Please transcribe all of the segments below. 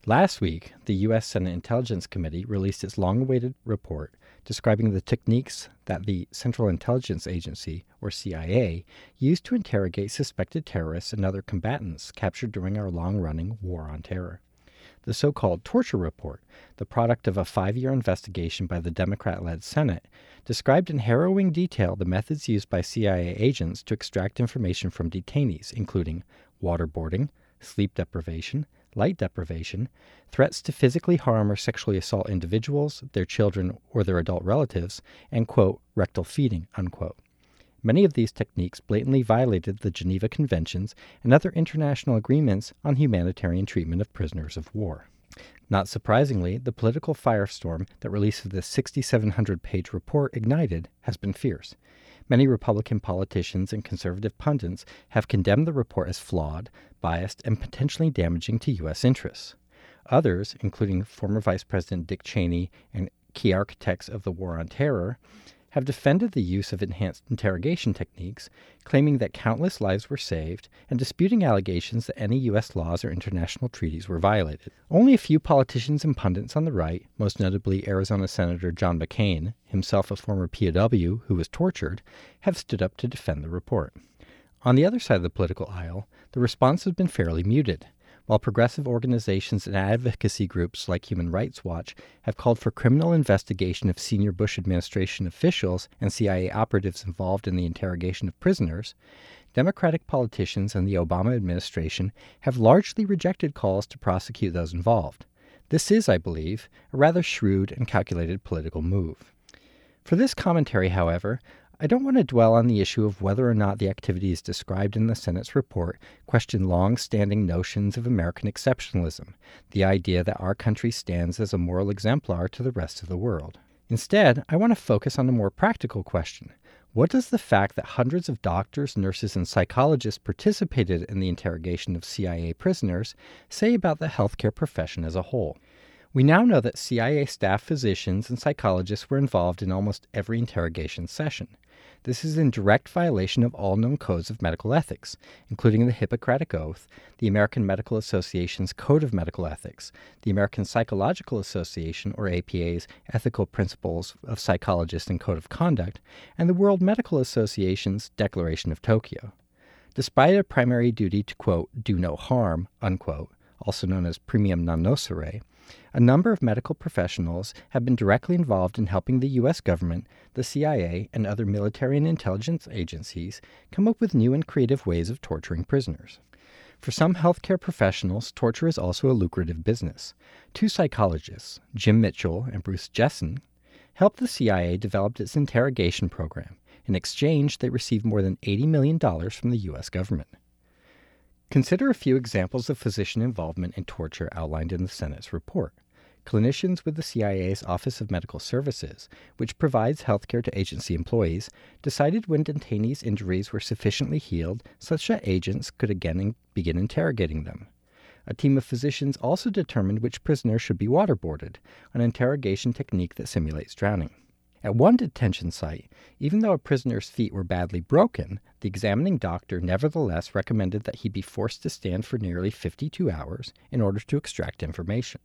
Last week, the U.S. Senate Intelligence Committee released its long-awaited report describing the techniques that the Central Intelligence Agency, or CIA, used to interrogate suspected terrorists and other combatants captured during our long-running War on Terror. The so-called torture report, the product of a 5-year investigation by the Democrat-led Senate, described in harrowing detail the methods used by CIA agents to extract information from detainees, including waterboarding, sleep deprivation, light deprivation, threats to physically harm or sexually assault individuals, their children, or their adult relatives, and, quote, rectal feeding, unquote. Many of these techniques blatantly violated the Geneva Conventions and other international agreements on humanitarian treatment of prisoners of war. Not surprisingly, the political firestorm that release of this 6,700-page report ignited has been fierce. Many Republican politicians and conservative pundits have condemned the report as flawed, biased, and potentially damaging to U.S. interests. Others, including former Vice President Dick Cheney and key architects of the War on Terror, have defended the use of enhanced interrogation techniques, claiming that countless lives were saved, and disputing allegations that any U.S. laws or international treaties were violated. Only a few politicians and pundits on the right, most notably Arizona Senator John McCain, himself a former POW who was tortured, have stood up to defend the report. On the other side of the political aisle, the response has been fairly muted. While progressive organizations and advocacy groups like Human Rights Watch have called for criminal investigation of senior Bush administration officials and CIA operatives involved in the interrogation of prisoners, Democratic politicians and the Obama administration have largely rejected calls to prosecute those involved. This is, I believe, a rather shrewd and calculated political move. For this commentary, however, I don't want to dwell on the issue of whether or not the activities described in the Senate's report question long-standing notions of American exceptionalism, the idea that our country stands as a moral exemplar to the rest of the world. Instead, I want to focus on a more practical question. What does the fact that hundreds of doctors, nurses, and psychologists participated in the interrogation of CIA prisoners say about the healthcare profession as a whole? We now know that CIA staff physicians and psychologists were involved in almost every interrogation session. This is in direct violation of all known codes of medical ethics, including the Hippocratic Oath, the American Medical Association's Code of Medical Ethics, the American Psychological Association, or APA's Ethical Principles of Psychologists and Code of Conduct, and the World Medical Association's Declaration of Tokyo. Despite a primary duty to, quote, do no harm, unquote, also known as primum non nocere, a number of medical professionals have been directly involved in helping the U.S. government, the CIA, and other military and intelligence agencies come up with new and creative ways of torturing prisoners. For some healthcare professionals, torture is also a lucrative business. 2 psychologists, Jim Mitchell and Bruce Jessen, helped the CIA develop its interrogation program. In exchange, they received more than $80 million from the U.S. government. Consider a few examples of physician involvement in torture outlined in the Senate's report. Clinicians with the CIA's Office of Medical Services, which provides healthcare to agency employees, decided when detainees' injuries were sufficiently healed such that agents could again begin interrogating them. A team of physicians also determined which prisoners should be waterboarded, an interrogation technique that simulates drowning. At one detention site, even though a prisoner's feet were badly broken, the examining doctor nevertheless recommended that he be forced to stand for nearly 52 hours in order to extract information.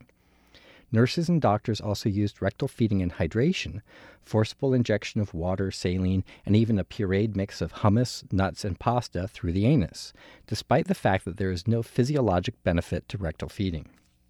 Nurses and doctors also used rectal feeding and hydration, forcible injection of water, saline, and even a pureed mix of hummus, nuts, and pasta through the anus, despite the fact that there is no physiologic benefit to rectal feeding.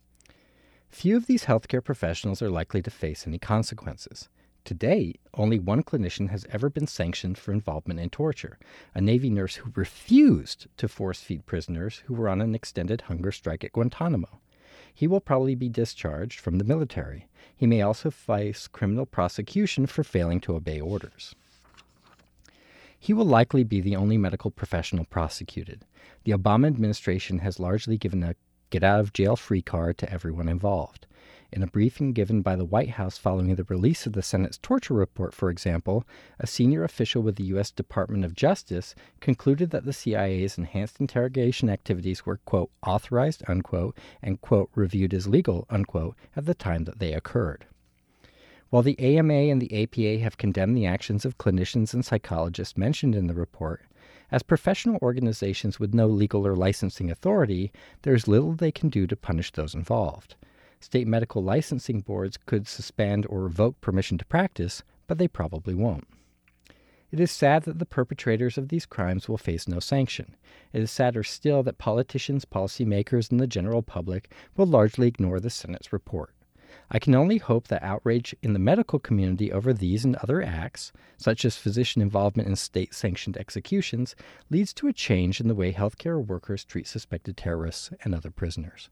Few of these healthcare professionals are likely to face any consequences. To date, only one clinician has ever been sanctioned for involvement in torture, a Navy nurse who refused to force-feed prisoners who were on an extended hunger strike at Guantanamo. He will probably be discharged from the military. He may also face criminal prosecution for failing to obey orders. He will likely be the only medical professional prosecuted. The Obama administration has largely given a get-out-of-jail-free card to everyone involved. In a briefing given by the White House following the release of the Senate's torture report, for example, a senior official with the U.S. Department of Justice concluded that the CIA's enhanced interrogation activities were, quote, authorized, unquote, and, quote, reviewed as legal, unquote, at the time that they occurred. While the AMA and the APA have condemned the actions of clinicians and psychologists mentioned in the report, As professional organizations with no legal or licensing authority, there is little they can do to punish those involved. State medical licensing boards could suspend or revoke permission to practice, but they probably won't. It is sad that the perpetrators of these crimes will face no sanction. It is sadder still that politicians, policymakers, and the general public will largely ignore the Senate's report. I can only hope that outrage in the medical community over these and other acts, such as physician involvement in state-sanctioned executions, leads to a change in the way healthcare workers treat suspected terrorists and other prisoners.